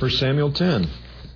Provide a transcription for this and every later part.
1 Samuel 10.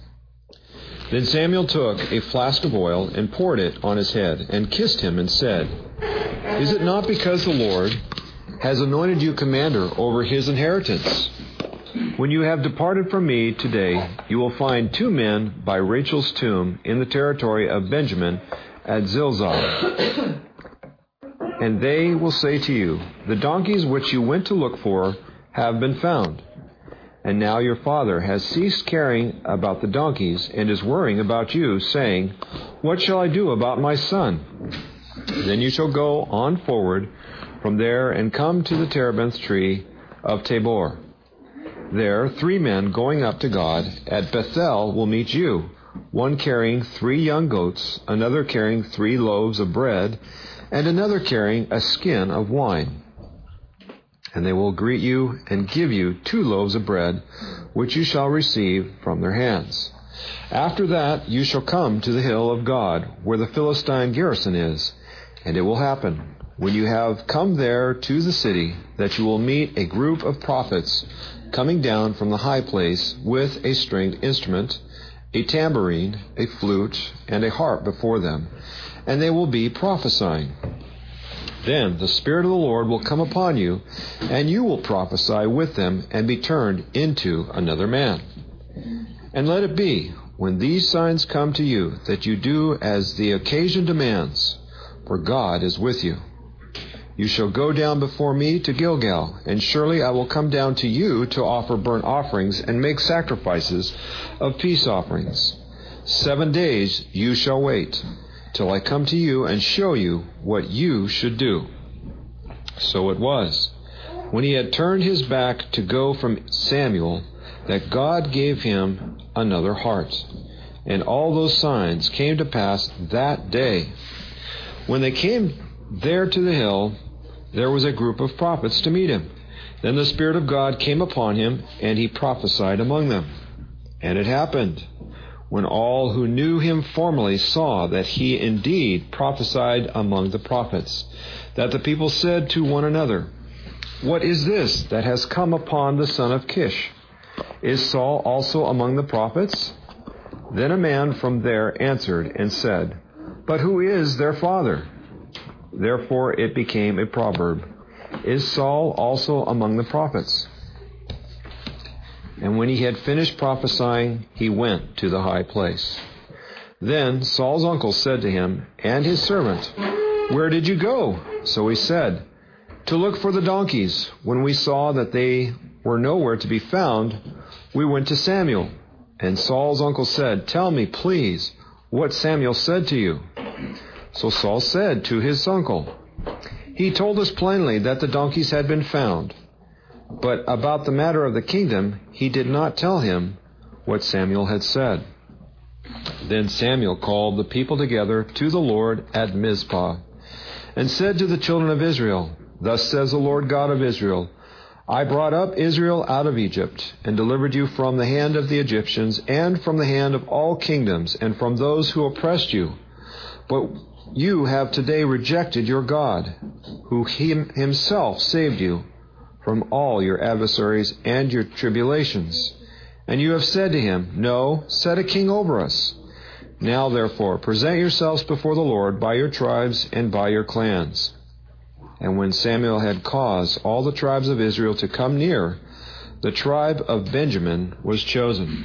Then Samuel took a flask of oil and poured it on his head and kissed him and said, "Is it not because the Lord has anointed you commander over his inheritance? When you have departed from me today, you will find 2 men by Rachel's tomb in the territory of Benjamin at Zilzah. And they will say to you, 'The donkeys which you went to look for have been found.' And now your father has ceased caring about the donkeys and is worrying about you, saying, 'What shall I do about my son?' Then you shall go on forward from there and come to the terebinth tree of Tabor. There 3 men going up to God at Bethel will meet you, one carrying 3 young goats, another carrying 3 loaves of bread, and another carrying a skin of wine. And they will greet you and give you 2 loaves of bread, which you shall receive from their hands. After that you shall come to the hill of God, where the Philistine garrison is. And it will happen, when you have come there to the city, that you will meet a group of prophets coming down from the high place with a stringed instrument, a tambourine, a flute, and a harp before them, and they will be prophesying. Then the Spirit of the Lord will come upon you, and you will prophesy with them and be turned into another man. And let it be, when these signs come to you, that you do as the occasion demands, for God is with you. You shall go down before me to Gilgal, and surely I will come down to you to offer burnt offerings and make sacrifices of peace offerings. 7 days you shall wait, till I come to you and show you what you should do." So it was, when he had turned his back to go from Samuel, that God gave him another heart. And all those signs came to pass that day. When they came there to the hill, there was a group of prophets to meet him. Then the Spirit of God came upon him, and he prophesied among them. And it happened, when all who knew him formerly saw that he indeed prophesied among the prophets, that the people said to one another, "What is this that has come upon the son of Kish? Is Saul also among the prophets?" Then a man from there answered and said, "But who is their father?" Therefore it became a proverb, "Is Saul also among the prophets?" And when he had finished prophesying, he went to the high place. Then Saul's uncle said to him and his servant, "Where did you go?" So he said, "To look for the donkeys. When we saw that they were nowhere to be found, we went to Samuel." And Saul's uncle said, "Tell me, please, what Samuel said to you." So Saul said to his uncle, "He told us plainly that the donkeys had been found. But about the matter of the kingdom, he did not tell him what Samuel had said." Then Samuel called the people together to the Lord at Mizpah, and said to the children of Israel, "Thus says the Lord God of Israel, I brought up Israel out of Egypt, and delivered you from the hand of the Egyptians, and from the hand of all kingdoms, and from those who oppressed you. But you have today rejected your God, who himself saved you from all your adversaries and your tribulations. And you have said to him, 'No, set a king over us.' Now therefore present yourselves before the Lord by your tribes and by your clans." And when Samuel had caused all the tribes of Israel to come near, the tribe of Benjamin was chosen.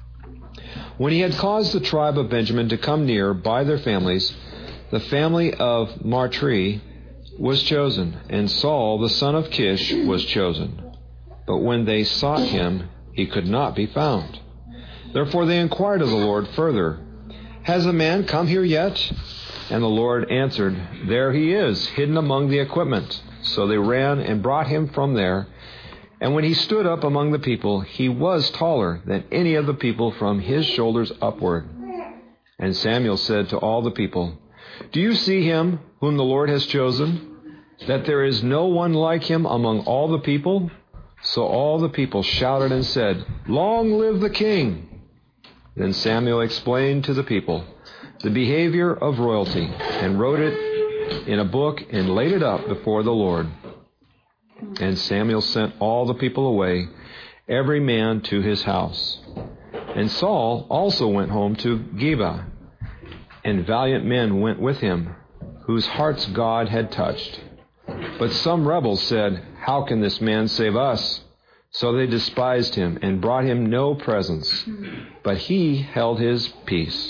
When he had caused the tribe of Benjamin to come near by their families, the family of Matri was chosen, and Saul the son of Kish was chosen. But when they sought him, he could not be found. Therefore they inquired of the Lord further, "Has a man come here yet?" And the Lord answered, "There he is, hidden among the equipment." So they ran and brought him from there. And when he stood up among the people, he was taller than any of the people from his shoulders upward. And Samuel said to all the people, "Do you see him whom the Lord has chosen? That there is no one like him among all the people?" So all the people shouted and said, "Long live the king!" Then Samuel explained to the people the behavior of royalty, and wrote it in a book and laid it up before the Lord. And Samuel sent all the people away, every man to his house. And Saul also went home to Geba, and valiant men went with him, whose hearts God had touched. But some rebels said, "How can this man save us?" So they despised him and brought him no presents, but he held his peace.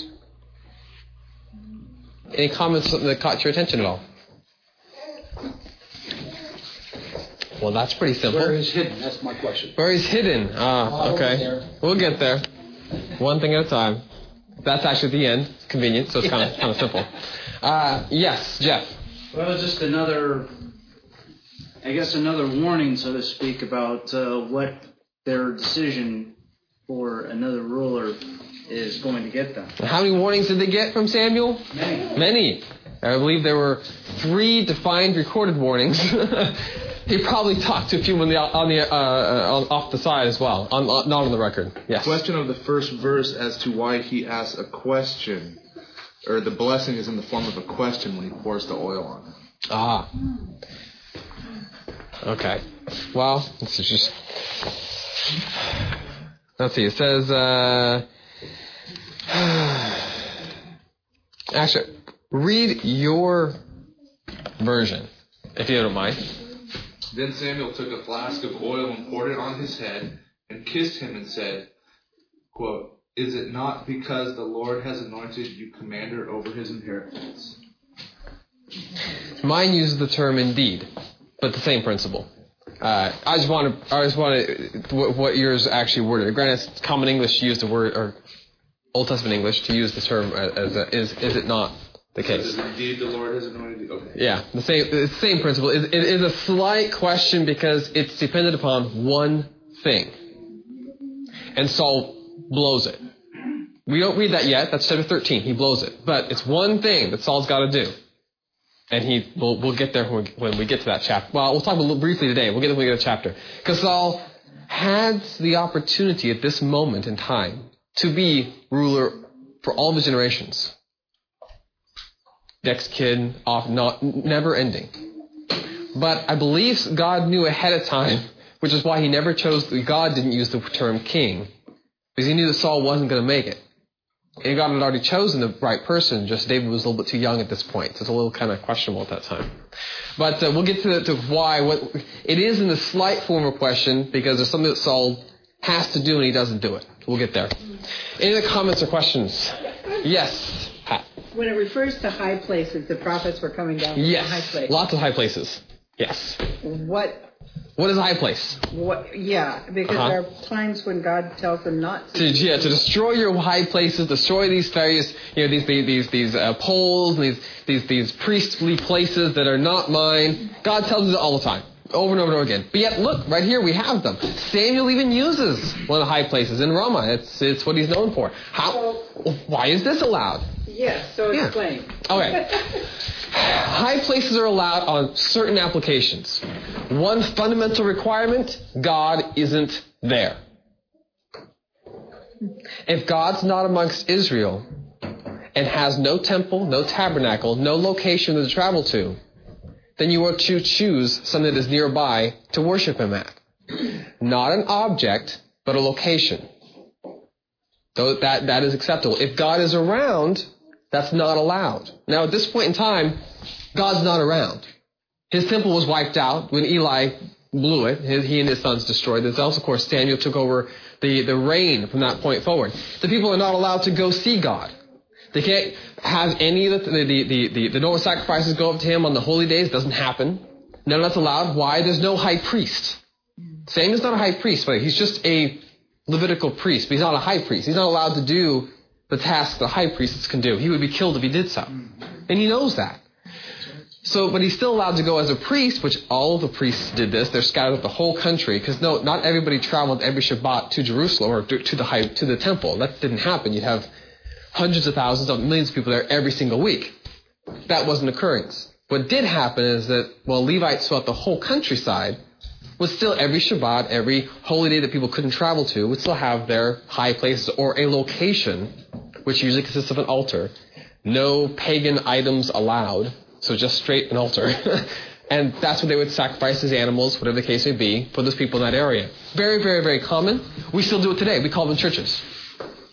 Any comments that caught your attention at all? Well, that's pretty simple. Where is hidden? That's my question. Where he's hidden. Okay. We'll get there. One thing at a time. That's actually the end. It's convenient, so it's kind of simple. Yes, Jeff. Well, just another warning, so to speak, about what their decision for another ruler is going to get them. How many warnings did they get from Samuel? Many. I believe there were 3 defined recorded warnings. He probably talked to a few off the side as well, not on the record. Yes. The question of the first verse as to why he asks a question, or the blessing is in the form of a question when he pours the oil on it. Ah. Okay. Well, this is just... Let's see. It says... Actually, read your version, if you don't mind. Then Samuel took a flask of oil and poured it on his head and kissed him and said, quote, "Is it not because the Lord has anointed you commander over his inheritance?" Mine uses the term indeed, but the same principle. I just want what yours actually worded. Granted, it's common English to use the word, or Old Testament English to use the term as is it not the case? Indeed, the Lord has anointed you. Okay. Yeah, the same principle. It is a slight question because it's dependent upon one thing, and Saul blows it. We don't read that yet. That's chapter 13. He blows it, but it's one thing that Saul's got to do. And we'll get there when we get to that chapter. Well, we'll talk a little briefly today. We'll get when we get to the chapter. Because Saul had the opportunity at this moment in time to be ruler for all the generations. Next kid, never ending. But I believe God knew ahead of time, which is why God didn't use the term king, because he knew that Saul wasn't going to make it. And God had already chosen the right person, just David was a little bit too young at this point. So it's a little kind of questionable at that time. But we'll get to why. It is in the slight form of question, because there's something that Saul has to do and he doesn't do it. We'll get there. Any other comments or questions? Yes, Pat. When it refers to high places, the prophets were coming down from high places. Lots of high places. Yes. What is a high place? Because there are times when God tells them not to. To destroy your high places, destroy these various, these poles, these priestly places that are not mine. God tells us all the time, over and over and over again. But yet, look, right here we have them. Samuel even uses one of the high places in Ramah. It's what he's known for. Why is this allowed? Yes, so explain. Okay. High places are allowed on certain applications. One fundamental requirement, God isn't there. If God's not amongst Israel and has no temple, no tabernacle, no location to travel to, then you are to choose something that is nearby to worship him at. Not an object, but a location. Though that is acceptable. If God is around, that's not allowed. Now, at this point in time, God's not around. His temple was wiped out when Eli blew it. He and his sons destroyed it. Of course, Samuel took over the reign from that point forward. The people are not allowed to go see God. They can't have any of the Noah sacrifices go up to him on the holy days. It doesn't happen. None of that's allowed. Why? There's no high priest. Samuel's not a high priest, but he's just a Levitical priest, but he's not a high priest. He's not allowed to do the tasks the high priests can do. He would be killed if he did so. And he knows that. So, but he's still allowed to go as a priest, which all of the priests did this. They're scattered up the whole country, because not everybody traveled every Shabbat to Jerusalem or to the temple. That didn't happen. You'd have hundreds of thousands of millions of people there every single week. That wasn't occurring. What did happen is that, Levites throughout the whole countryside would still, every Shabbat, every holy day that people couldn't travel to, would still have their high places or a location, which usually consists of an altar. No pagan items allowed, so just straight an altar. And that's what they would sacrifice as animals, whatever the case may be, for those people in that area. Very, very, very common. We still do it today. We call them churches.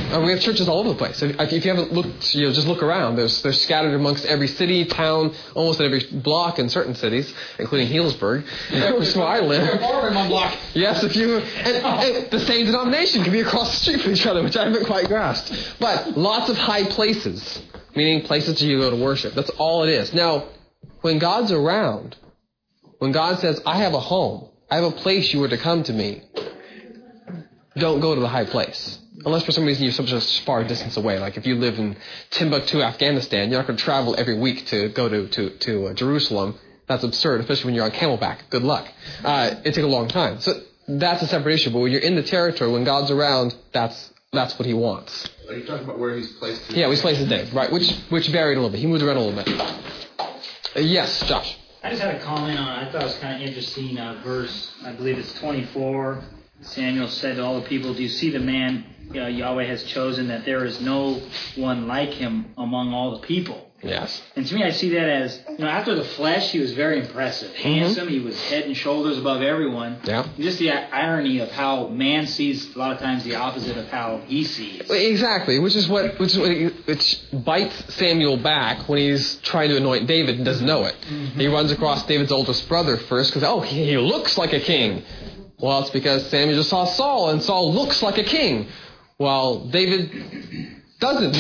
We have churches all over the place. If you haven't looked, just look around. They're scattered amongst every city, town, almost at every block in certain cities, including Healdsburg, which is where I live. Yes, and the same denomination can be across the street from each other, which I haven't quite grasped. But lots of high places, meaning places you go to worship. That's all it is. Now, when God's around, when God says, I have a home, I have a place you were to come to me, don't go to the high place. Unless for some reason you're such a far distance away. Like if you live in Timbuktu, Afghanistan, you're not going to travel every week to go to Jerusalem. That's absurd, especially when you're on camelback. Good luck. It takes a long time. So that's a separate issue. But when you're in the territory, when God's around, that's what He wants. Are you talking about where He's placed His Yeah, He's placed His name, right? Which varied a little bit. He moved around a little bit. Yes, Josh. I just had a comment on it. I thought it was kind of interesting. Verse, I believe it's 24. Samuel said to all the people, do you see the man Yahweh has chosen, that there is no one like him among all the people? Yes. And to me, I see that as, after the flesh, he was very impressive. Handsome, he was head and shoulders above everyone. Yeah. Just the irony of how man sees a lot of times the opposite of how he sees. Exactly, which bites Samuel back when he's trying to anoint David and doesn't know it. He runs across David's oldest brother first because, he looks like a king. Well, it's because Samuel just saw Saul, and Saul looks like a king, while David doesn't.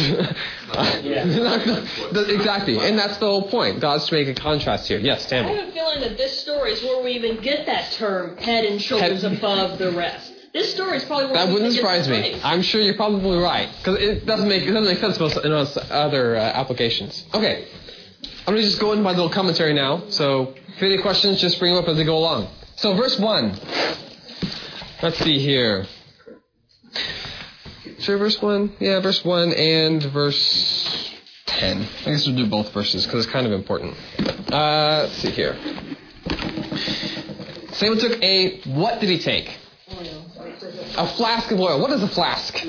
Exactly, and that's the whole point. God's to make a contrast here. Yes, Tammy. I have a feeling that this story is where we even get that term, head and shoulders above the rest. This story is probably where that we wouldn't get surprise me. phrase. I'm sure you're probably right, because it doesn't make sense in other applications. Okay, I'm going to just go in by the little commentary now. So if you have any questions, just bring them up as they go along. So verse 1. Let's see here. Sure, verse 1? Yeah, verse 1 and verse 10. I guess we'll do both verses because it's kind of important. Let's see here. Samuel took what did he take? Oil. A flask of oil. What is a flask?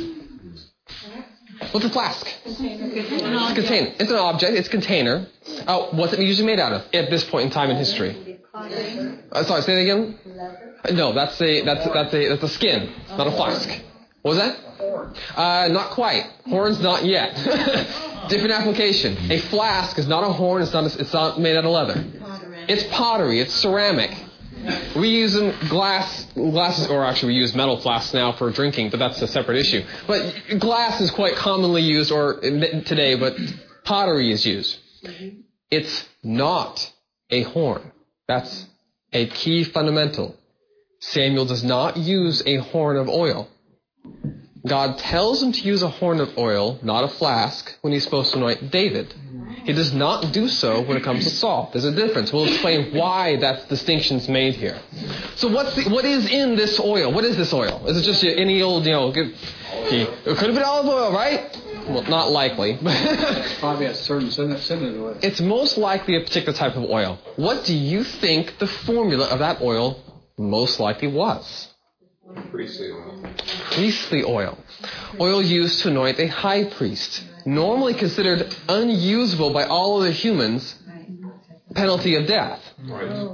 What's a flask? It's a container. It's an object. It's a container. What's it usually made out of at this point in time in history? Sorry, say that again? No, that's a skin, not a flask. What was that? Not quite. Horns, not yet. Different application. A flask is not a horn. It's not made out of leather. It's pottery. It's ceramic. We use glasses, or actually we use metal flasks now for drinking, but that's a separate issue. But glass is quite commonly used today, but pottery is used. It's not a horn. That's a key fundamental. Samuel does not use a horn of oil. God tells him to use a horn of oil, not a flask, when he's supposed to anoint David. He does not do so when it comes to Saul. There's a difference. We'll explain why that distinction's made here. So what is in this oil? What is this oil? Is it just any old, it could have been olive oil, right? Well, not likely. Probably a certain synod oil. It's most likely a particular type of oil. What do you think the formula of that oil most likely was? Priestly oil. Priestly oil. Oil used to anoint a high priest. Normally considered unusable by all other humans, penalty of death. Right.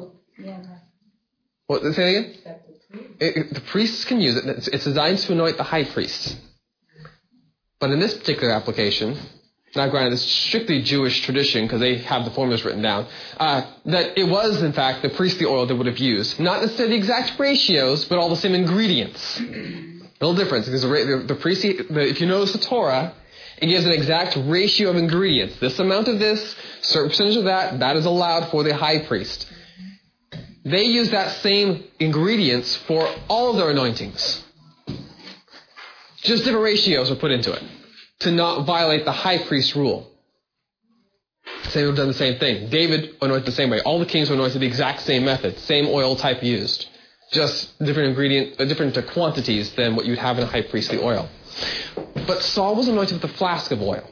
What, say it again? The priests can use it. It's designed to anoint the high priest. But in this particular application, now granted it's strictly Jewish tradition because they have the formulas written down, that it was in fact the priestly oil they would have used. Not necessarily the exact ratios, but all the same ingredients. Little difference because the priestly, if you notice the Torah, it gives an exact ratio of ingredients. This amount of this, certain percentage of that is allowed for the high priest. They use that same ingredients for all of their anointings. Just different ratios are put into it to not violate the high priest rule. Samuel done the same thing. David anointed the same way. All the kings were anointed the exact same method, same oil type used. Just different different quantities than what you'd have in a high priestly oil. But Saul was anointed with a flask of oil.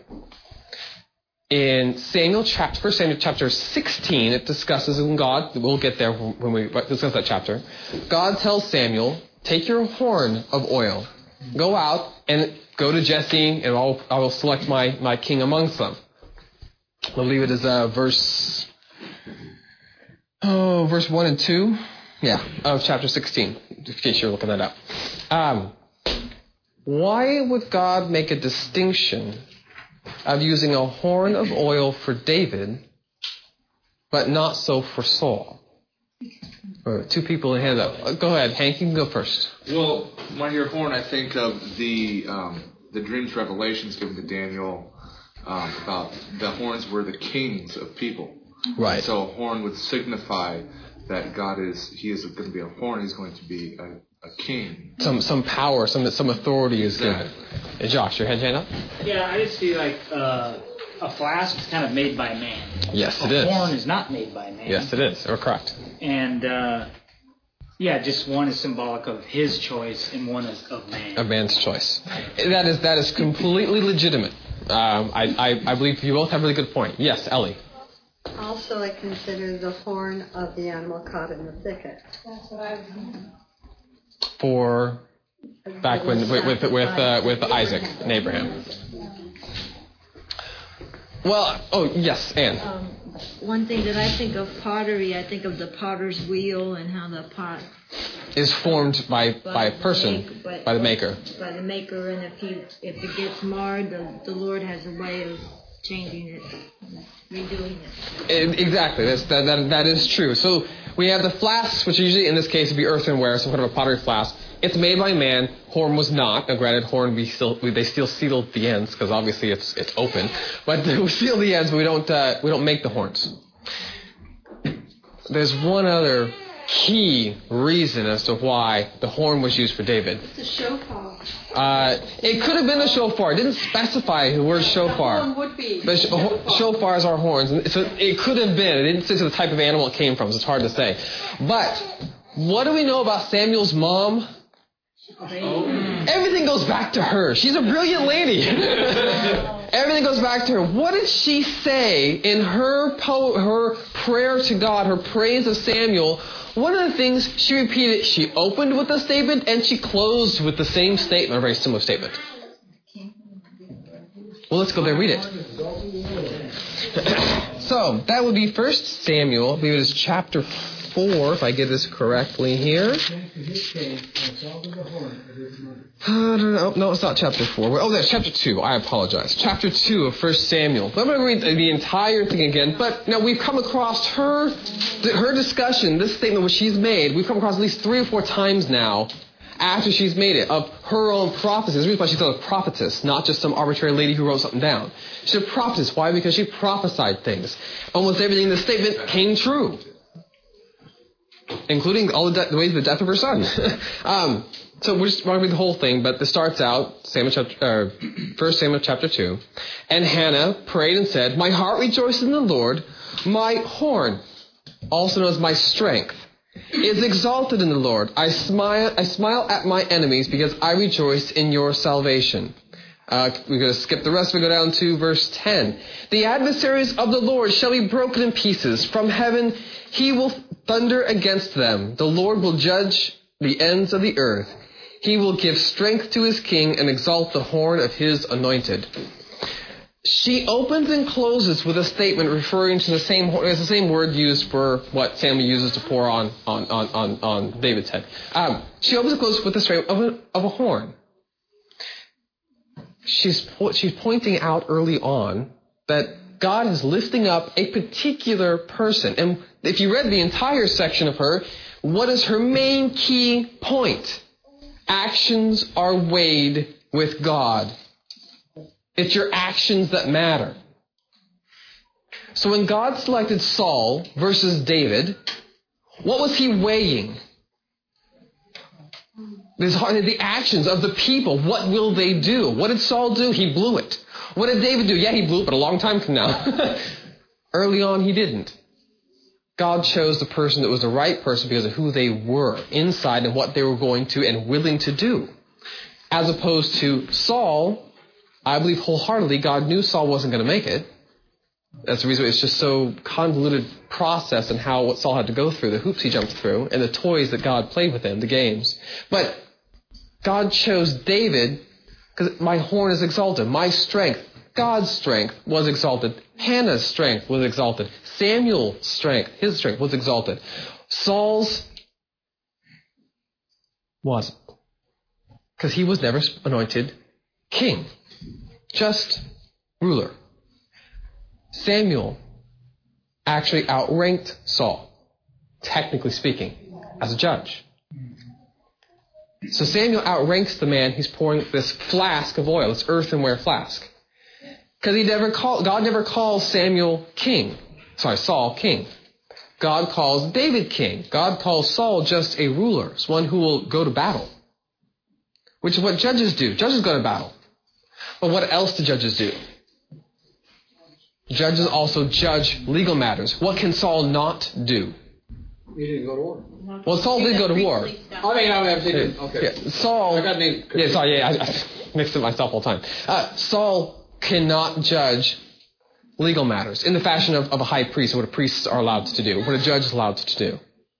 In 1 Samuel chapter 16, it discusses in God, we'll get there when we discuss that chapter, God tells Samuel, take your horn of oil, go out and go to Jesse, and I will select my king amongst them. I believe it is verse 1 and 2, of chapter 16, in case you're looking that up. why would God make a distinction of using a horn of oil for David, but not so for Saul? Two people in hand up. Go ahead, Hank, you can go first. Well, when I hear horn, I think of the dreams, revelations given to Daniel about the horns were the kings of people. Right. And so a horn would signify that God he is going to be a horn. He's going to be a king. Some power, some authority is given. Hey, Josh, your hand up? Yeah, I just see like a flask is kind of made by man. Yes, it is. is. A horn is not made by man. Yes, it is. You're correct. And just one is symbolic of his choice and one is of man. A man's choice. That is completely legitimate. I believe you both have a really good point. Yes, Ellie. Also, I consider the horn of the animal caught in the thicket. That's what I was thinking. For back when with Isaac and Abraham. Well, yes, Anne. One thing that I think of pottery, I think of the potter's wheel and how the pot is formed by a person, by the maker. By the maker, and if it gets marred, the Lord has a way of changing it, redoing it. Exactly, that is true. So we have the flasks, which usually in this case would be earthenware, some kind of a pottery flask. It's made by man. Horn was not. Now, granted, horn they still sealed the ends because obviously it's open. But we seal the ends, but we don't make the horns. There's one other key reason as to why the horn was used for David. It's a shofar. It could have been a shofar. It didn't specify the word shofar. The horn would be. But shofars are horns. So it could have been. It didn't say the type of animal it came from, so it's hard to say. But what do we know about Samuel's mom? Everything goes back to her. She's a brilliant lady. Everything goes back to her. What did she say in her prayer to God, her praise of Samuel? One of the things she repeated, she opened with a statement and she closed with the same statement, a very similar statement. Well, let's go there and read it. So, that would be 1 Samuel, I believe it is chapter 4, if I get this correctly here. No, it's not chapter 4. Oh, that's chapter 2. I apologize. Chapter 2 of 1 Samuel. I'm going to read the entire thing again. But now we've come across her discussion, this statement which she's made, we've come across at least 3 or 4 times now after she's made it, of her own prophecies. The reason why she's called a prophetess, not just some arbitrary lady who wrote something down. She's a prophetess. Why? Because she prophesied things. Almost everything in the statement came true, including all the ways of the death of her son. So we're just going to read the whole thing, but this starts out, 1 Samuel chapter 2. And Hannah prayed and said, "My heart rejoices in the Lord, my horn, also known as my strength, is exalted in the Lord. I smile at my enemies because I rejoice in your salvation." We're going to skip the rest. We go down to verse 10. "The adversaries of the Lord shall be broken in pieces. From heaven he will thunder against them. The Lord will judge the ends of the earth. He will give strength to his king and exalt the horn of his anointed." She opens and closes with a statement referring to the same word used for what Samuel uses to pour on David's head. She opens and closes with the statement of a horn. She's pointing out early on that God is lifting up a particular person. And if you read the entire section of her, what is her main key point? Actions are weighed with God. It's your actions that matter. So when God selected Saul versus David, what was he weighing? The actions of the people. What will they do? What did Saul do? He blew it. What did David do? Yeah, he blew it, but a long time from now. Early on, he didn't. God chose the person that was the right person because of who they were inside and what they were going to and willing to do. As opposed to Saul, I believe wholeheartedly God knew Saul wasn't going to make it. That's the reason it's just so convoluted process and what Saul had to go through, the hoops he jumped through, and the toys that God played with him, the games. But God chose David because my horn is exalted. My strength, God's strength, was exalted. Hannah's strength was exalted. Samuel's strength, his strength, was exalted. Saul's wasn't. because he was never anointed king, just ruler. Samuel actually outranked Saul, technically speaking, as a judge. So Samuel outranks the man he's pouring this flask of oil, this earthenware flask. Because God never calls Saul king. God calls David king. God calls Saul just a ruler. It's one who will go to battle. Which is what judges do. Judges go to battle. But what else do judges do? Judges also judge legal matters. What can Saul not do? He didn't go to war. Well, Saul did go to war. He didn't. Okay. Yeah, Saul. I got named. I mixed it myself all the time. Saul cannot judge legal matters in the fashion of a high priest, what a priests are allowed to do, what a judge is allowed to do.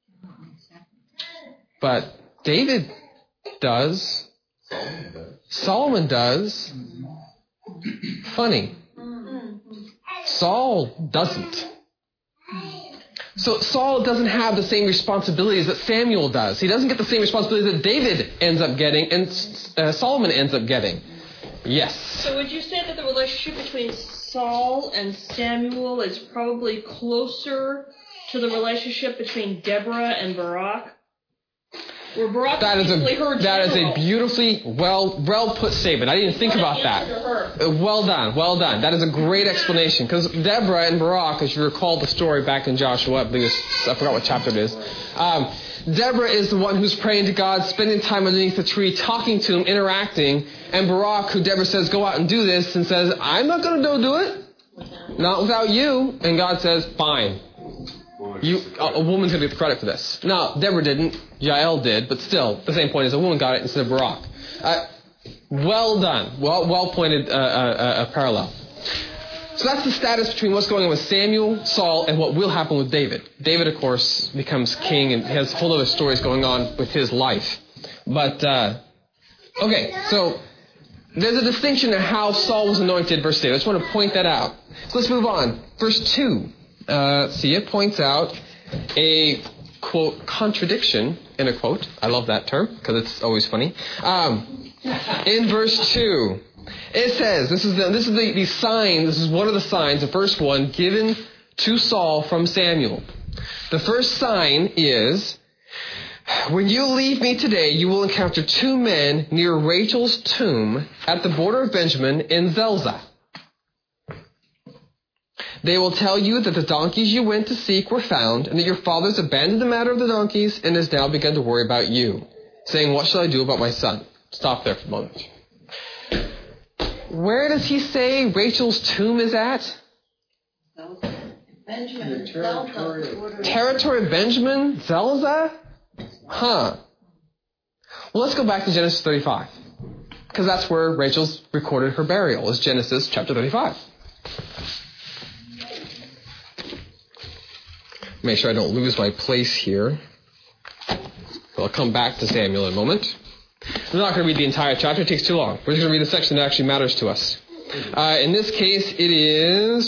But David does. Solomon does. Funny. Saul doesn't. So Saul doesn't have the same responsibilities that Samuel does. He doesn't get the same responsibilities that David ends up getting and Solomon ends up getting. Yes. So would you say that the relationship between Saul and Samuel is probably closer to the relationship between Deborah and Barak? Where Barak that is a beautifully well put statement. I didn't think about that. Well done. That is a great explanation. Because Deborah and Barak, as you recall the story back in Joshua, I forgot what chapter it is. Deborah is the one who's praying to God, spending time underneath the tree, talking to him, interacting. And Barak, who Deborah says, go out and do this, and says, I'm not going to go do it. Not without you. And God says, fine. A woman's going to get the credit for this. Now, Deborah didn't. Jael did. But still, the same point is a woman got it instead of Barak. Well done. Well pointed parallel. So that's the status between what's going on with Samuel, Saul, and what will happen with David. David, of course, becomes king and has whole other stories going on with his life. But, okay, so there's a distinction in how Saul was anointed versus David. I just want to point that out. So let's move on. Verse 2. It points out a, quote, contradiction, in a quote. I love that term, because it's always funny. In verse 2, it says, this is the sign, this is one of the signs, the first one, given to Saul from Samuel. The first sign is, when you leave me today, you will encounter two men near Rachel's tomb at the border of Benjamin in Zelzah. They will tell you that the donkeys you went to seek were found, and that your father's abandoned the matter of the donkeys and has now begun to worry about you, saying, what shall I do about my son? Stop there for a moment. Where does he say Rachel's tomb is at? Benjamin. Territory of Benjamin? Zelzah? Huh. Well, let's go back to Genesis 35. Because that's where Rachel's recorded her burial, is Genesis chapter 35. Make sure I don't lose my place here. I'll come back to Samuel in a moment. I'm not going to read the entire chapter. It takes too long. We're just going to read the section that actually matters to us. In this case, it is...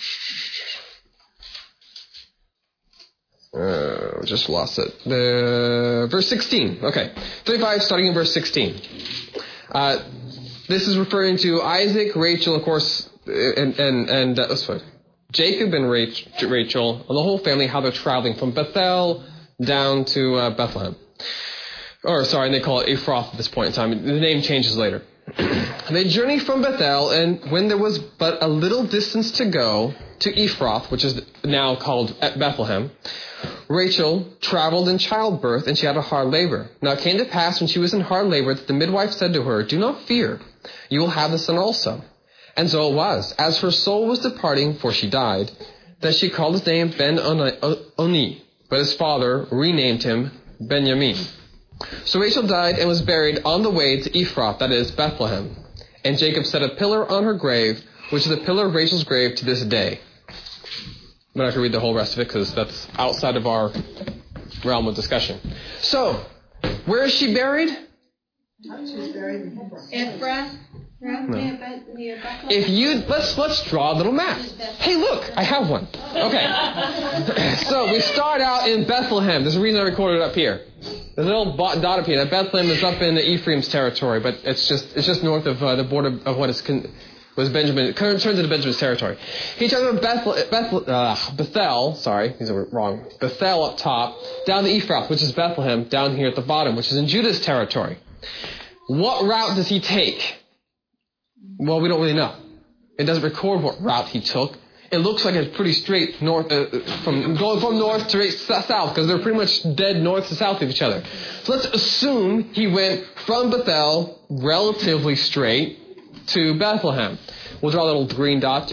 just lost it. Verse 16. Okay. 35, starting in verse 16. This is referring to Isaac, Rachel, of course, and Jacob and Rachel, and the whole family, how they're traveling from Bethel down to Bethlehem. And they call it Ephrath at this point in time. The name changes later. They journeyed from Bethel, and when there was but a little distance to go to Ephrath, which is now called Bethlehem, Rachel traveled in childbirth, and she had a hard labor. Now it came to pass when she was in hard labor that the midwife said to her, do not fear, you will have the son also. And so it was, as her soul was departing, for she died, that she called his name Ben-Oni, but his father renamed him Benjamin. So Rachel died and was buried on the way to Ephrath, that is, Bethlehem. And Jacob set a pillar on her grave, which is the pillar of Rachel's grave to this day. I'm not going to read the whole rest of it because that's outside of our realm of discussion. So, where is she buried? She's buried in Ephrath. If you let's draw a little map. Hey, look, I have one. Okay. So we start out in Bethlehem. There's a reason I recorded it up here. There's a little dot up here. Now Bethlehem is up in Ephraim's territory, but it's just north of the border of what was Benjamin. It turns into Benjamin's territory. He talks about Bethel. Sorry, these are wrong. Bethel up top, down to Ephrath, which is Bethlehem, down here at the bottom, which is in Judah's territory. What route does he take? Well, we don't really know. It doesn't record what route he took. It looks like it's pretty straight north, from north to south, because they're pretty much dead north to south of each other. So let's assume he went from Bethel relatively straight to Bethlehem. We'll draw a little green dot.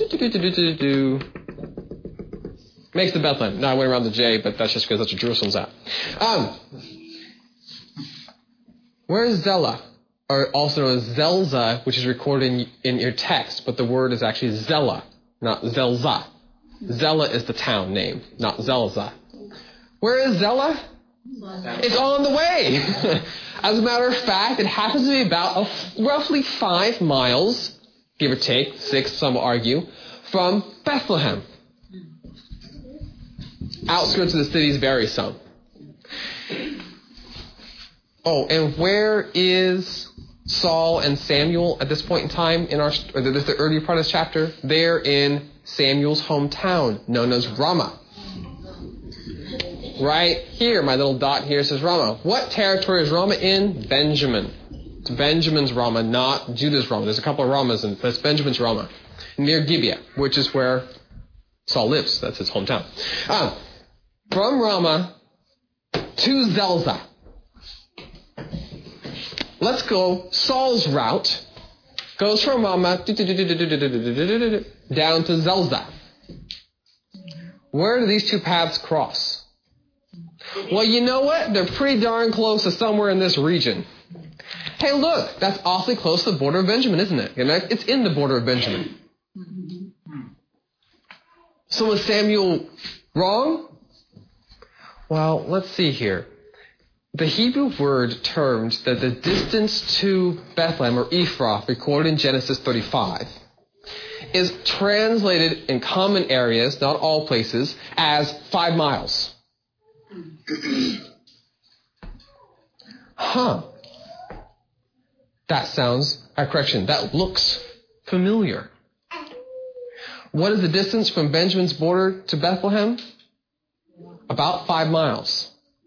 Makes the Bethlehem. Now I went around the J, but that's just because that's where Jerusalem's at. Where is Zelah? Or also known as Zelzah, which is recorded in your text, but the word is actually Zelah, not Zelzah. Zelah is the town name, not Zelzah. Where is Zelah? It's on the way. As a matter of fact, it happens to be about roughly 5 miles, give or take, 6, some argue, from Bethlehem. Outskirts of the cities vary some. Oh, and where is Saul and Samuel at this point in time in the earlier part of this chapter? They're in Samuel's hometown, known as Ramah. Right here, my little dot here says Ramah. What territory is Ramah in? Benjamin. It's Benjamin's Ramah, not Judah's Ramah. There's a couple of Ramahs, but it's Benjamin's Ramah. Near Gibeah, which is where Saul lives. That's his hometown. From Ramah to Zelzah. Let's go. Saul's route goes from Ramah down to Zelzah. Where do these two paths cross? Well, you know what? They're pretty darn close to somewhere in this region. Hey, look, that's awfully close to the border of Benjamin, isn't it? It's in the border of Benjamin. So was Samuel wrong? Well, let's see here. The Hebrew word termed that the distance to Bethlehem, or Ephrath, recorded in Genesis 35, is translated in common areas, not all places, as 5 miles. That looks familiar. What is the distance from Benjamin's border to Bethlehem? About 5 miles.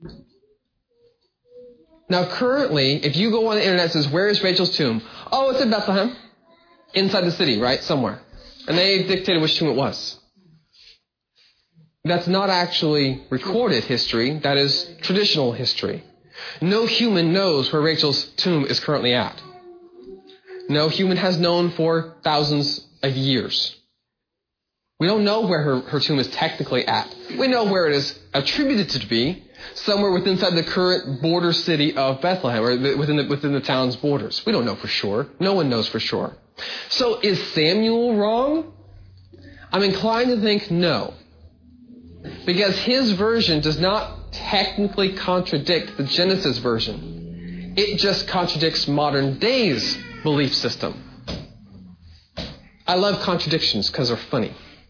Now, currently, if you go on the internet and says, where is Rachel's tomb? Oh, it's in Bethlehem. Inside the city, right? Somewhere. And they dictated which tomb it was. That's not actually recorded history. That is traditional history. No human knows where Rachel's tomb is currently at. No human has known for thousands of years. We don't know where her tomb is technically at. We know where it is attributed to be, somewhere within the current border city of Bethlehem, or within the town's borders. We don't know for sure. No one knows for sure. So is Samuel wrong? I'm inclined to think no. Because his version does not technically contradict the Genesis version. It just contradicts modern day's belief system. I love contradictions because they're funny.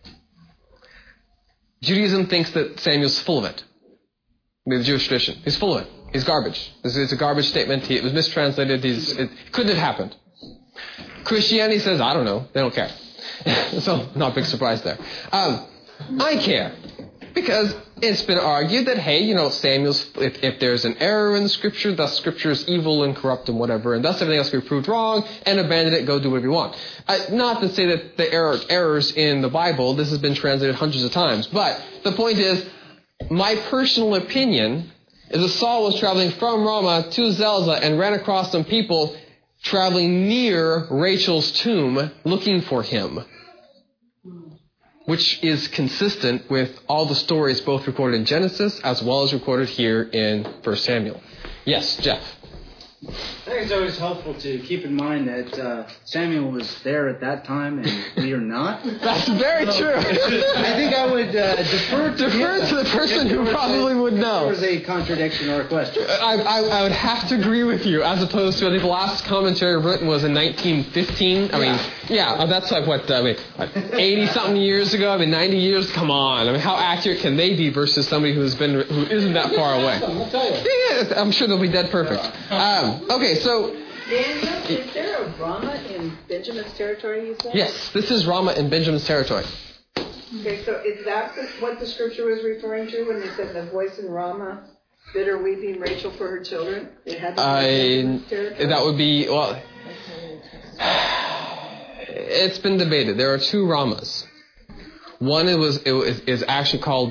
Judaism thinks that Samuel's full of it. The Jewish tradition. He's full of it. He's garbage. It's a garbage statement. It was mistranslated. It couldn't have happened. Christianity says, I don't know. They don't care. So, not a big surprise there. I care. Because it's been argued that, hey, Samuel's, if there's an error in the Scripture, thus Scripture is evil and corrupt and whatever, and thus everything else can be proved wrong, and abandon it, go do whatever you want. Not to say that the errors in the Bible, this has been translated hundreds of times, but the point is, my personal opinion is that Saul was traveling from Ramah to Zelzah and ran across some people traveling near Rachel's tomb looking for him, which is consistent with all the stories both recorded in Genesis as well as recorded here in 1 Samuel. Yes, Jeff? I think it's always helpful to keep in mind that Samuel was there at that time and we are not. That's very true. I think I would defer to the person who probably would know. There was a contradiction or a question. I would have to agree with you, as opposed to, I think the last commentary written was in 1915. I mean, that's like, 80-something years ago? 90 years? Come on. How accurate can they be versus somebody who isn't that far away? I'll tell you. Yeah, I'm sure they'll be dead perfect. Okay, so... Daniel, is there a Ramah in Benjamin's territory, you said? Yes, this is Ramah in Benjamin's territory. Okay, so is that what the scripture was referring to when they said the voice in Ramah, bitter weeping Rachel for her children? It had to be Benjamin's territory? That would be, well... It's been debated. There are two Ramahs. One is actually called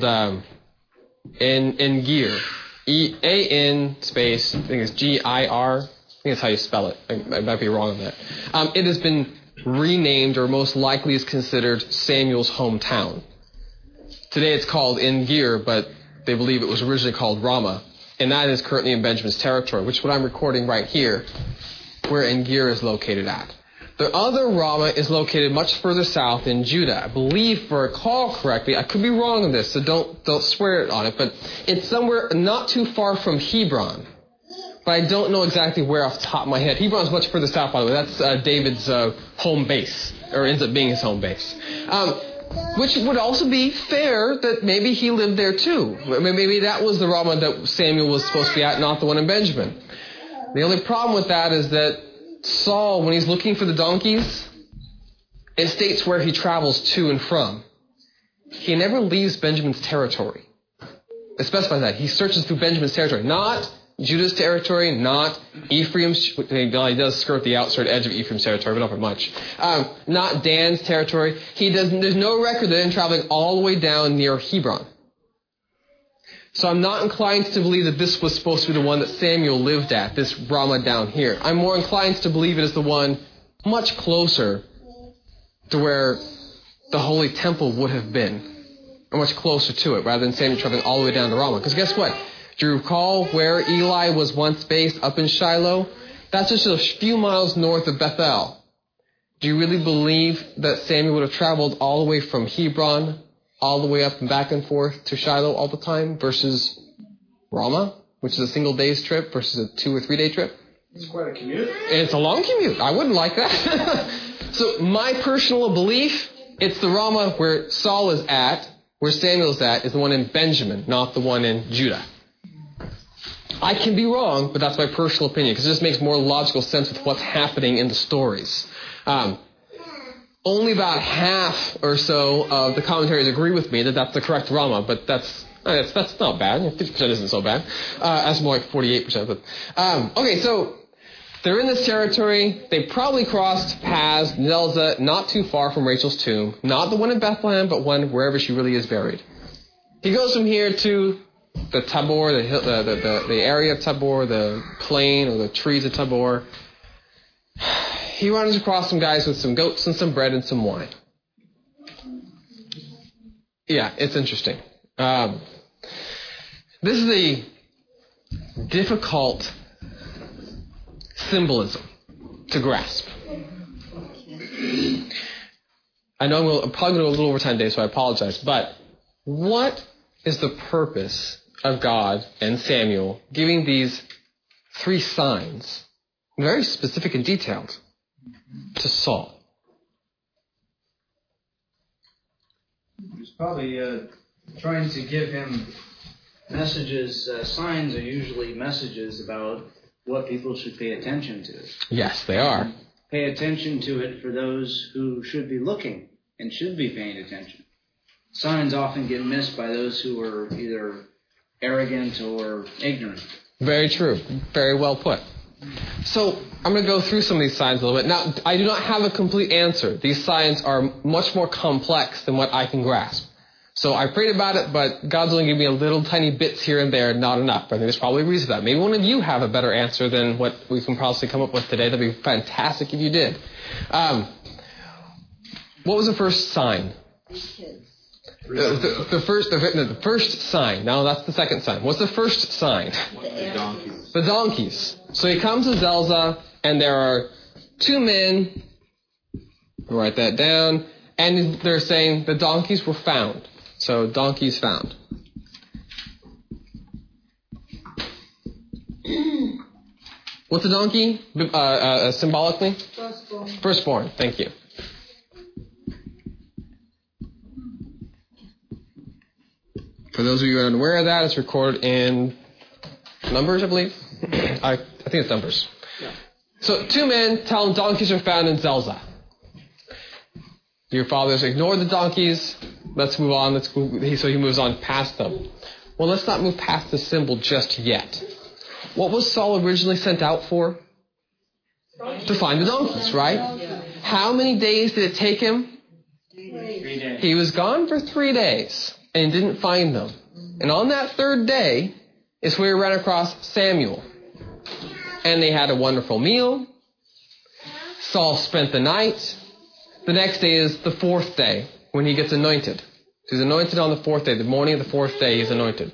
En-Gir. E-A-N space, I think it's G-I-R. I think that's how you spell it. I might be wrong on that. It has been renamed, or most likely is considered, Samuel's hometown. Today it's called En-Gir, but they believe it was originally called Ramah. And that is currently in Benjamin's territory, which is what I'm recording right here, where En-Gir is located at. The other Ramah is located much further south in Judah. I believe, if I recall correctly, I could be wrong on this, so don't swear on it, but it's somewhere not too far from Hebron. But I don't know exactly where off the top of my head. Hebron's much further south, by the way. That's David's home base, or ends up being his home base. Which would also be fair that maybe he lived there too. Maybe that was the Ramah that Samuel was supposed to be at, not the one in Benjamin. The only problem with that is that Saul, when he's looking for the donkeys, it states where he travels to and from. He never leaves Benjamin's territory. It specifies that. He searches through Benjamin's territory, not Judah's territory, not Ephraim's. He does skirt the outside edge of Ephraim's territory, but not for much. Not Dan's territory. There's no record of him traveling all the way down near Hebron. So I'm not inclined to believe that this was supposed to be the one that Samuel lived at, this Ramah down here. I'm more inclined to believe it is the one much closer to where the Holy Temple would have been, or much closer to it, rather than Samuel traveling all the way down to Ramah. Because guess what? Do you recall where Eli was once based up in Shiloh? That's just a few miles north of Bethel. Do you really believe that Samuel would have traveled all the way from Hebron all the way up and back and forth to Shiloh all the time versus Ramah, which is a single day's trip versus a 2 or 3 day trip? It's quite a commute. It's a long commute. I wouldn't like that. So my personal belief, it's the Ramah where Saul is at, where Samuel's at, is the one in Benjamin, not the one in Judah. I can be wrong, but that's my personal opinion, because it just makes more logical sense with what's happening in the stories. Only about half or so of the commentaries agree with me that that's the correct Ramah, but that's not bad. 50% isn't so bad. That's more like 48%. But okay, so they're in this territory. They probably crossed paths, Zelzah, not too far from Rachel's tomb. Not the one in Bethlehem, but one wherever she really is buried. He goes from here to the Tabor, the area of Tabor, the plain or the trees of Tabor. He runs across some guys with some goats and some bread and some wine. Yeah, it's interesting. This is a difficult symbolism to grasp. I know I'm probably going to go a little over time today, so I apologize. But what is the purpose of God and Samuel giving these 3 signs, very specific and detailed, to Saul? He's probably trying to give him messages. Signs are usually messages about what people should pay attention to. Yes, they are. Pay attention to it for those who should be looking and should be paying attention. Signs often get missed by those who are either arrogant or ignorant. Very true. Very well put. So I'm going to go through some of these signs a little bit. Now, I do not have a complete answer. These signs are much more complex than what I can grasp. So I prayed about it, but God's only giving me a little tiny bits here and there, not enough. I think there's probably a reason for that. Maybe one of you have a better answer than what we can probably come up with today. That'd be fantastic if you did. What was the first sign? The first sign. Now that's the second sign. What's the first sign? The donkeys. The donkeys. So he comes to Zelzah, and there are two men. Write that down. And they're saying the donkeys were found. So donkeys found. What's a donkey? Symbolically? Firstborn. Firstborn. Thank you. For those of you who are unaware of that, it's recorded in Numbers, I believe. I think it's Numbers. Yeah. So two men tell him donkeys are found in Zelzah. Your fathers ignored the donkeys. Let's move on. So he moves on past them. Well, let's not move past the symbol just yet. What was Saul originally sent out for? To find the donkeys, right? How many days did it take him? 3 days. He was gone for 3 days and didn't find them. And on that third day is where he ran across Samuel. And they had a wonderful meal. Saul spent the night. The next day is the fourth day when he gets anointed. He's anointed on the fourth day. The morning of the fourth day, he's anointed.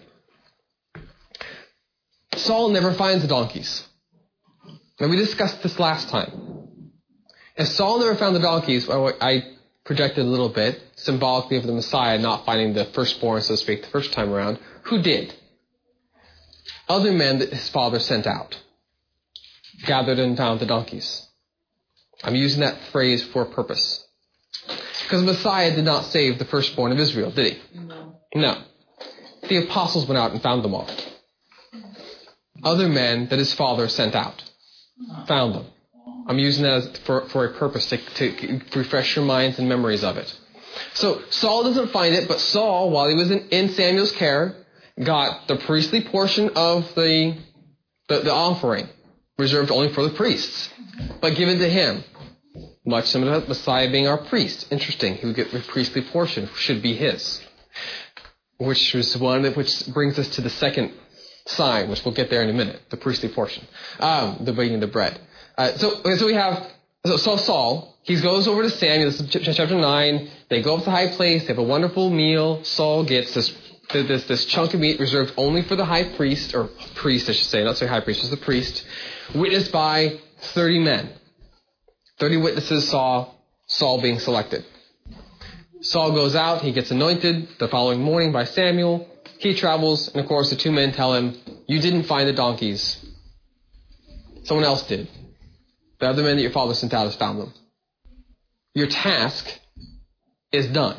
Saul never finds the donkeys. Now, we discussed this last time. If Saul never found the donkeys, I projected a little bit, symbolically of the Messiah not finding the firstborn, so to speak, the first time around. Who did? Other men that his father sent out gathered and found the donkeys. I'm using that phrase for a purpose. Because the Messiah did not save the firstborn of Israel, did he? No. The apostles went out and found them all. Other men that his father sent out found them. I'm using that for a purpose, to refresh your minds and memories of it. So Saul doesn't find it, but Saul, while he was in Samuel's care, got the priestly portion of the offering, reserved only for the priests, but given to him. Much similar to Messiah being our priest. Interesting. He would get the priestly portion, should be his. Which brings us to the second sign, which we'll get there in a minute, the priestly portion. The breaking of the bread. So we have Saul, he goes over to Samuel, this is chapter 9, they go up to the high place, they have a wonderful meal, Saul gets this chunk of meat reserved only for the high priest, or priest I should say, not say high priest, just the priest, witnessed by 30 men. 30 witnesses saw Saul being selected. Saul goes out, he gets anointed the following morning by Samuel, he travels, and of course the two men tell him, you didn't find the donkeys, someone else did. The other men that your father sent out has found them. Your task is done.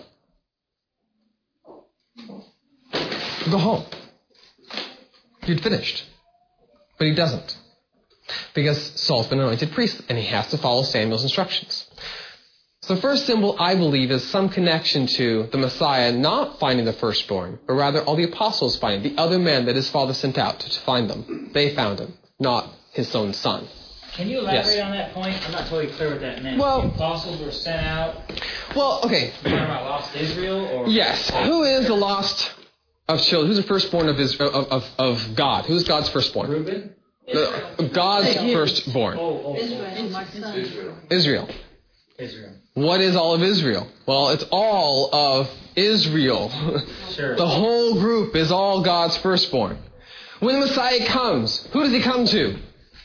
Go home. You'd finished. But he doesn't. Because Saul's been anointed priest, and he has to follow Samuel's instructions. So the first symbol, I believe, is some connection to the Messiah not finding the firstborn, but rather all the apostles finding, the other men that his father sent out to find them. They found him, not his own son. Can you elaborate on that point? I'm not totally clear what that meant. Well, the apostles were sent out. Well, okay. You're talking about lost Israel, or yes. Who is the lost of children? Who's the firstborn of God? Who's God's firstborn? Reuben. God's firstborn. Israel. What is all of Israel? Well, it's all of Israel. Sure. The whole group is all God's firstborn. When the Messiah comes, who does he come to?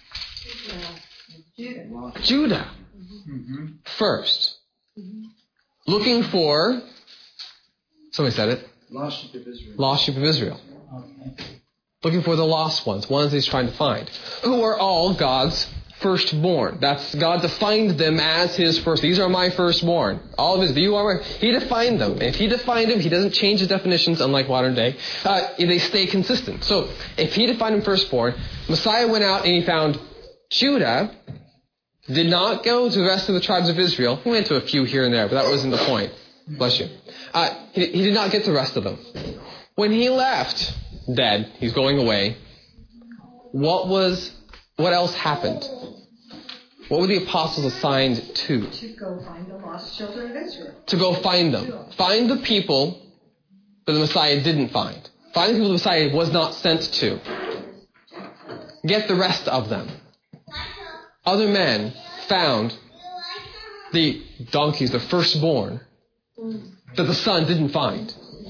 Judah. First. Looking for, somebody said it. Lost sheep of Israel. Lost sheep of Israel. Okay. Looking for the lost ones he's trying to find. Who are all God's firstborn. That's God defined them as his first. These are my firstborn. All of his, he defined them. If he defined them, he doesn't change his definitions, unlike modern day. They stay consistent. So, if he defined him firstborn, Messiah went out and he found Judah, did not go to the rest of the tribes of Israel. He went to a few here and there, but that wasn't the point. Bless you. He did not get the rest of them. When he left, dead, he's going away, what else happened? What were the apostles assigned to? To go find the lost children of Israel. To go find them. Find the people that the Messiah didn't find. Find the people the Messiah was not sent to. Get the rest of them. Other men found the donkeys, the firstborn, that the son didn't find.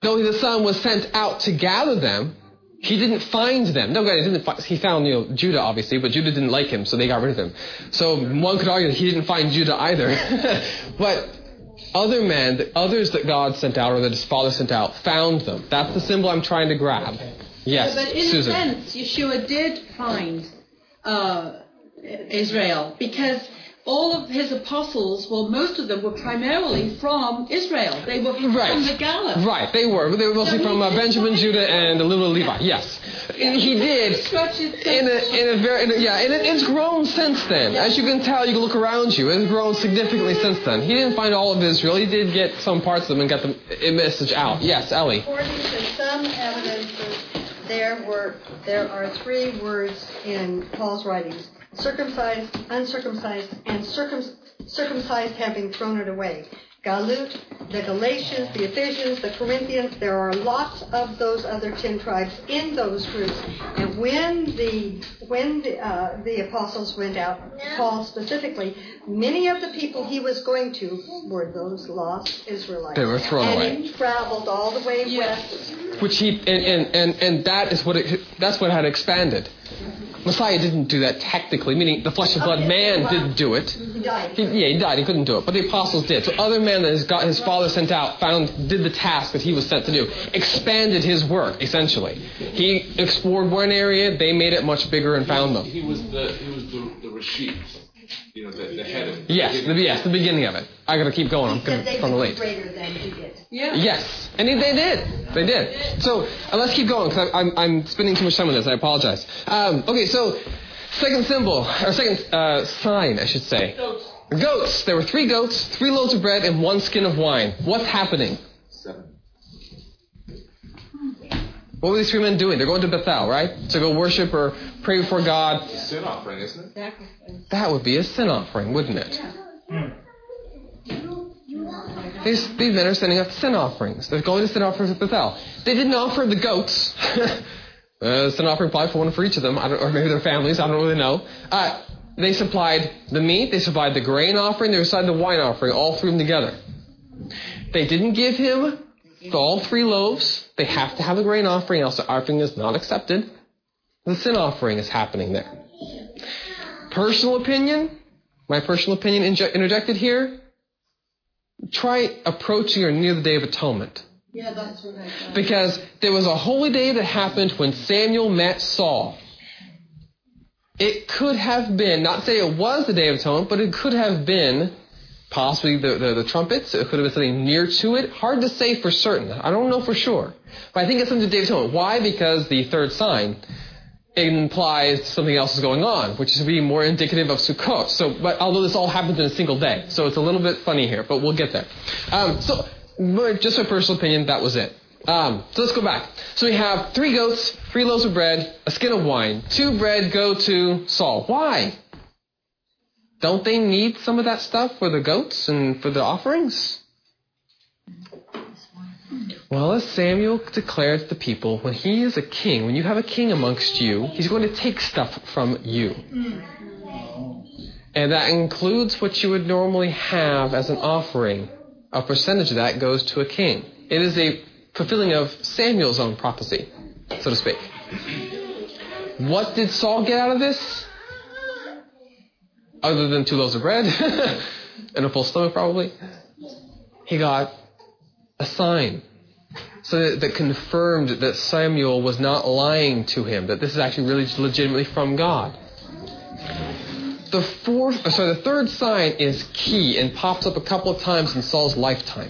though the Son was sent out to gather them, he didn't find them. No, he found Judah, obviously, but Judah didn't like him, so they got rid of him. So one could argue that he didn't find Judah either. But others that God sent out, or that his Father sent out, found them. That's the symbol I'm trying to grab. Yes, but in Susan. a sense, Yeshua did find Israel, because all of his apostles, well, most of them were primarily from Israel. They were from the Galilee. Right, they were mostly from Benjamin, Judah, and a little Levi. Yes, he did. And it's grown since then. As you can tell, you can look around you. It's grown significantly since then. He didn't find all of Israel. He did get some parts of them and got the message out. Yes, Ellie. According to some evidences, there are 3 words in Paul's writings: circumcised, uncircumcised, and circumcised having thrown it away. Galut, the Galatians, the Ephesians, the Corinthians, there are lots of those other 10 tribes in those groups. And when the apostles went out, Paul specifically, many of the people he was going to were those lost Israelites. They were thrown away. And he traveled all the way west. Which and that is that's what had expanded. Messiah didn't do that technically, meaning the flesh and blood man didn't do it. He died. He died. He couldn't do it. But the apostles did. So other men that his Father sent out did the task that he was sent to do. Expanded his work, essentially. He explored one area, they made it much bigger and found them. He was the Rashid. The head of it. Yes, the beginning of it. I got to keep going. I'm from the late. Greater than he did. Yeah. Yes, and they did. So let's keep going because I'm spending too much time on this. I apologize. Okay, so second sign, I should say. Goats. There were 3 goats, 3 loaves of bread, and 1 skin of wine. What's happening? 7. What were these 3 men doing? They're going to Bethel, right? To go worship or pray before God. It's a sin offering, isn't it? That would be a sin offering, wouldn't it? These men are sending up sin offerings. They're going to sin offerings at Bethel. They didn't offer the goats. Sin offering probably for one for each of them, or maybe their families. I don't really know. They supplied the meat. They supplied the grain offering. They supplied the wine offering. All 3 of them together. They didn't give him all 3 loaves. They have to have a grain offering, else the offering is not accepted. The sin offering is happening there. My personal opinion interjected here. Try approaching or near the Day of Atonement. Yeah, that's what I thought. Because there was a holy day that happened when Samuel met Saul. It could have been, not to say it was the Day of Atonement, but it could have been possibly the trumpets. It could have been something near to it. Hard to say for certain. I don't know for sure. But I think it's something to Day of Atonement. Why? Because the third sign implies something else is going on, which is be more indicative of Sukkot. But although this all happens in a single day, so it's a little bit funny here, but we'll get there. Just my personal opinion, that was it. So let's go back. So we have 3 goats, 3 loaves of bread, a skin of wine. 2 bread go to Saul. Why? Don't they need some of that stuff for the goats and for the offerings? Well, as Samuel declared to the people, when he is a king, when you have a king amongst you, he's going to take stuff from you. And that includes what you would normally have as an offering. A percentage of that goes to a king. It is a fulfilling of Samuel's own prophecy, so to speak. What did Saul get out of this? Other than 2 loaves of bread and a full stomach, probably. He got a sign. So that confirmed that Samuel was not lying to him, that this is actually really legitimately from God. The third sign is key and pops up a couple of times in Saul's lifetime.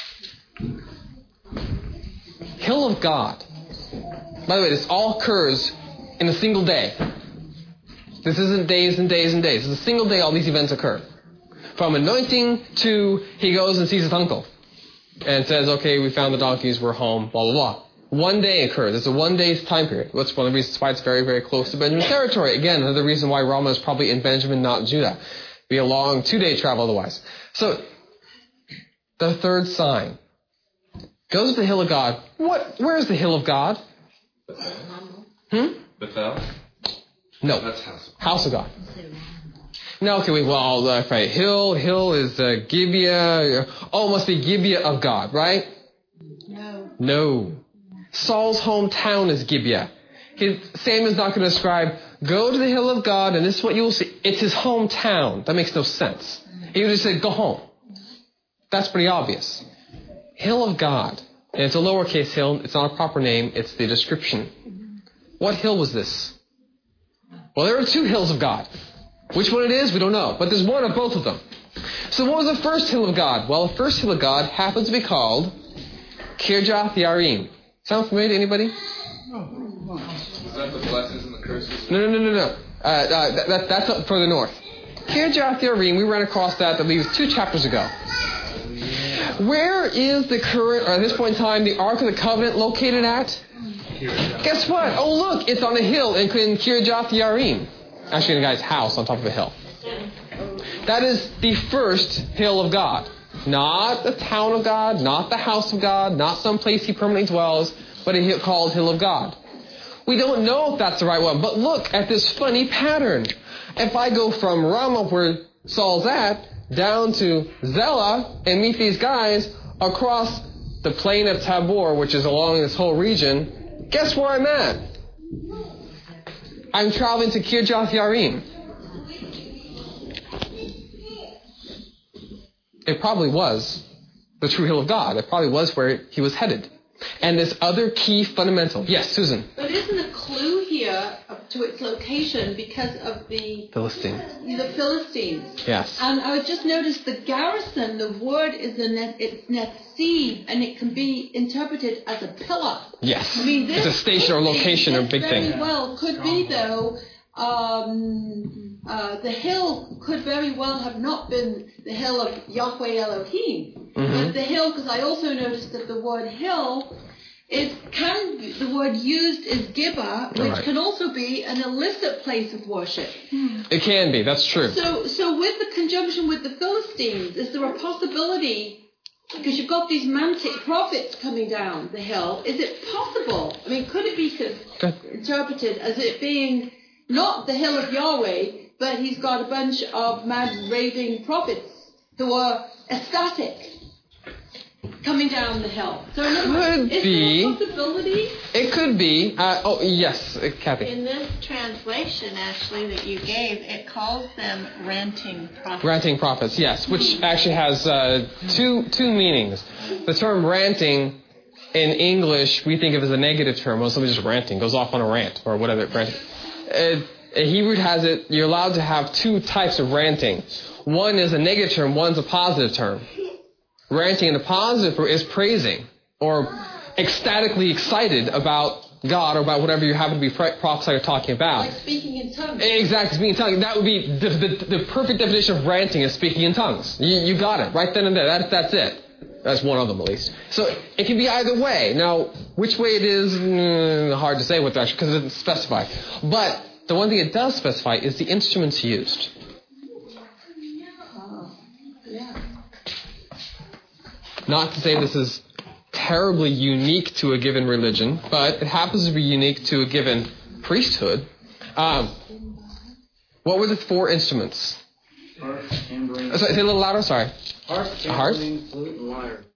Hill of God. By the way, this all occurs in a single day. This isn't days and days and days. It's a single day all these events occur. From anointing to he goes and sees his uncle. And says, okay, we found the donkeys, we're home, blah, blah, blah. One day occurs. It's a 1 day's time period. That's one of the reasons why it's very, very close to Benjamin's territory. Again, another reason why Ramah is probably in Benjamin, not in Judah. It'd be a long 2-day travel otherwise. So, the third sign goes to the hill of God. Where is the hill of God? Bethel? No. That's House of God. No, okay, right. Hill is Gibeah. Oh, it must be Gibeah of God, right? No. Saul's hometown is Gibeah. Samuel's not going to describe, go to the hill of God and this is what you will see. It's his hometown. That makes no sense. He would just say, go home. That's pretty obvious. Hill of God. And it's a lowercase hill. It's not a proper name. It's the description. What hill was this? Well, there are 2 hills of God. Which one it is, we don't know. But there's one of both of them. So what was the first hill of God? Well, the first hill of God happens to be called Kirjath Yarim. Sound familiar to anybody? Is that the blessings and the curses? No. That's up further north. Kirjath Yarim, we ran across that, I believe, 2 chapters ago. Where is the current, or at this point in time, the Ark of the Covenant located at? Guess what? Oh, look, it's on a hill in Kirjath Yarim. Actually, in a guy's house on top of a hill. That is the first hill of God. Not the town of God, not the house of God, not some place he permanently dwells, but a hill called Hill of God. We don't know if that's the right one, but look at this funny pattern. If I go from Ramah, where Saul's at, down to Zelah and meet these guys across the plain of Tabor, which is along this whole region, guess where I'm at? I'm traveling to Kirjath Yarim. It probably was the true hill of God. It probably was where he was headed. And this other key fundamental. Yes, Susan. But isn't the clue here to its location because of the Philistines? The Philistines. Yes. And I would just notice the garrison, the word is it's Netzib, and it can be interpreted as a pillar. Yes. I mean, it's a station or location or big thing. Very well could be, though, the hill could very well have not been the hill of Yahweh Elohim. Mm-hmm. But the hill, because I also noticed that the word hill, the word used is Gibeah, which can also be an illicit place of worship. It can be, that's true. So with the conjunction with the Philistines, is there a possibility, because you've got these mantic prophets coming down the hill, is it possible, I mean, could it be interpreted as it being not the hill of Yahweh, but he's got a bunch of mad raving prophets who are ecstatic coming down the hill? So in other words, is there a possibility? It could be. Yes, Kathy. In this translation, actually, that you gave, it calls them ranting prophets. Ranting prophets, yes, which actually has two meanings. The term ranting in English we think of as a negative term. When somebody's just ranting, goes off on a rant or whatever. Hebrew has it, you're allowed to have 2 types of ranting. One is a negative term, one's a positive term. Ranting in the positive is praising or ecstatically excited about God or about whatever you happen to be prophesying or talking about. Like speaking in tongues. Exactly, speaking in tongues. That would be the perfect definition of ranting is speaking in tongues. You got it, right then and there. That's it. That's one of them, at least. So it can be either way. Now, which way it is, hard to say with that because it doesn't specify. But the one thing it does specify is the instruments used. Not to say this is terribly unique to a given religion, but it happens to be unique to a given priesthood. What were the 4 instruments? Harp, tambourine. Say a little louder, sorry. Harp, tambourine, flute, and lyre.